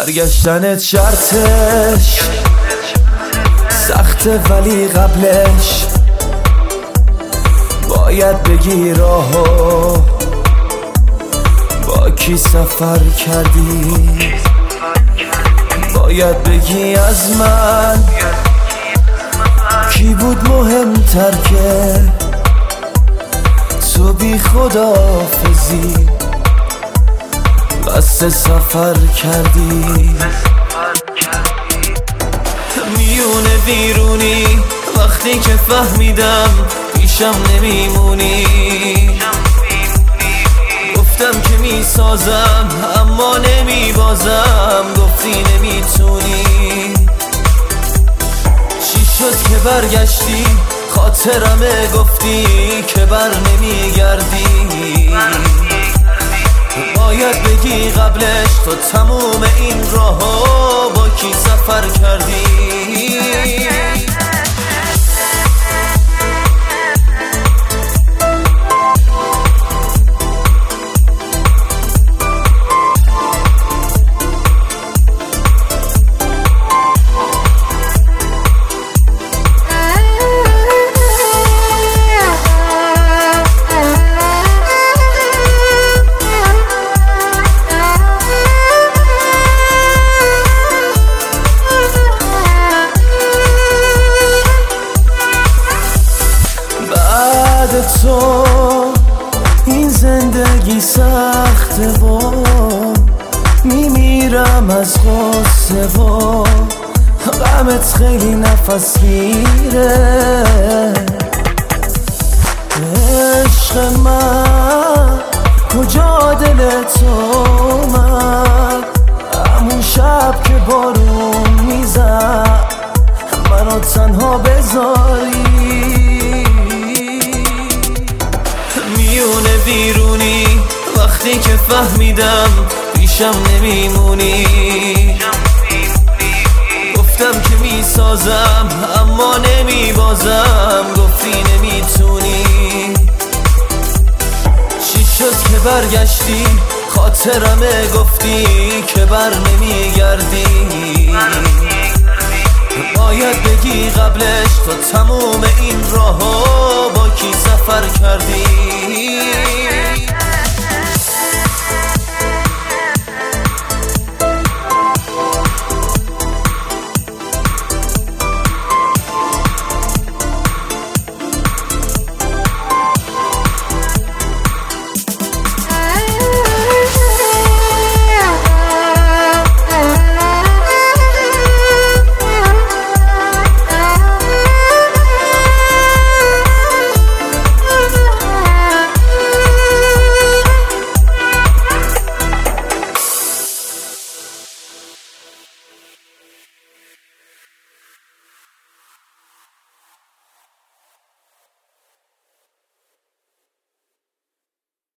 برگشتنت شرطش سخته ولی قبلش باید بگی راهو با کی سفر کردی، باید بگی از من کی بود مهمتر که تو بی خداحافظی بس سفر کردی. میونه بیرونی وقتی که فهمیدم پیشم نمیمونی، گفتم که میسازم اما نمیبازم، گفتی نمیتونی. چی شد که برگشتی خاطرمه گفتی که بر نمیگردی، باید بگی قبلش تو تموم این راهو با کی سفر کردی. تو این زندگی سخته و میمیرم از غصه و غمت خیلی نفس گیره. عشق من کجا دل تو من، همون شب که بارون میزد منو تنها بذاری. میونه بیرونی وقتی که فهمیدم پیشم نمیمونی، گفتم که میسازم اما نمیبازم، گفتی نمیتونی. چی شد که برگشتی خاطرمه گفتی که بر نمیگردی، باید بگی قبلش تو تموم این راهو با کی سفر کردی.